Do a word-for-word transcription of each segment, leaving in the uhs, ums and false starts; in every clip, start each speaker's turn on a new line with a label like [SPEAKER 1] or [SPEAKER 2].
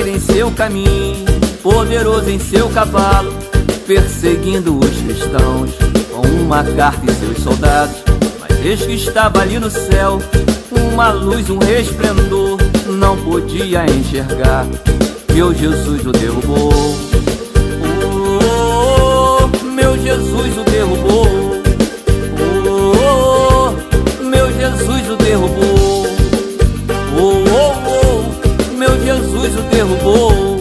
[SPEAKER 1] em seu caminho, poderoso em seu cavalo, perseguindo os cristãos com uma carta e seus soldados. Mas eis que estava ali no céu uma luz, um resplendor, não podia enxergar. Meu Jesus o derrubou. Oh, meu Jesus o derrubou. Oh, meu Jesus o derrubou. Oh, oh, oh, meu Jesus o derrubou.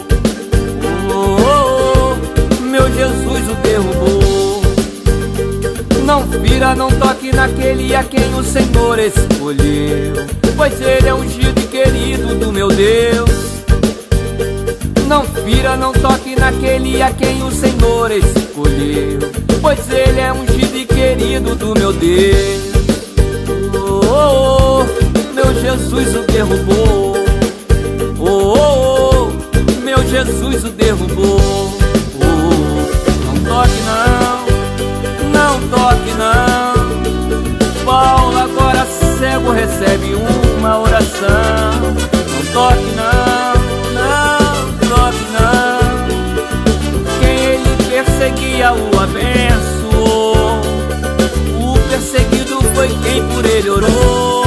[SPEAKER 1] Oh, oh, meu Jesus o derrubou. Não vira, não toque naquele a quem o Senhor escolheu, pois ele é ungido e querido do meu Deus. Não vira, não toque naquele a quem o Senhor escolheu, pois ele é ungido e querido do meu Deus. Oh, oh, oh, meu Jesus o derrubou. Oh, oh, oh, meu Jesus o derrubou. Oh, não toque não, não toque não. Paulo agora cego recebe uma oração. Não toque não, não toque não. Quem ele perseguia o abençoou. O perseguido foi quem por ele orou.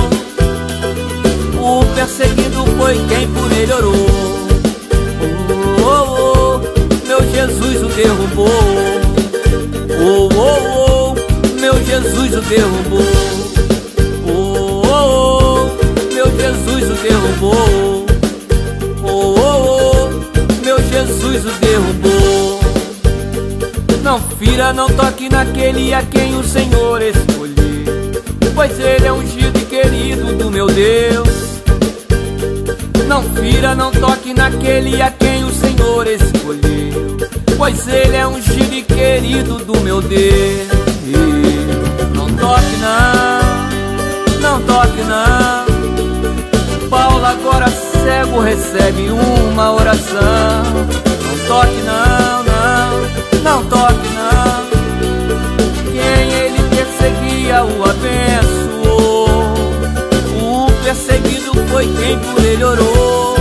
[SPEAKER 1] O perseguido foi quem por ele orou. Oh, oh, oh, meu Jesus o derrubou. Oh, oh, oh, meu Jesus o derrubou. Oh, oh, oh, meu Jesus o derrubou. Oh, oh, oh, meu Jesus o derrubou. Não fira, não toque naquele a quem o Senhor escolheu, pois ele é ungido e querido do meu Deus. Não fira, não toque naquele a quem o Senhor escolheu, pois ele é ungido e querido do meu Deus. Não toque não, não toque não. Paulo agora cego recebe uma oração. Não toque não, não, não toque não. Quem ele perseguia o abençoou. O perseguido foi quem por ele orou.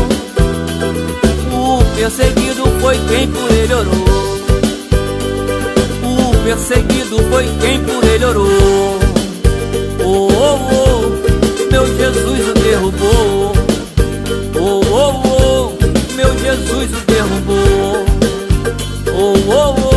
[SPEAKER 1] O perseguido foi quem por ele orou. O perseguido foi quem por ele orou. Oh, oh, oh, meu Jesus o derrubou. Oh, oh, oh, meu Jesus o derrubou. Oh, oh, oh.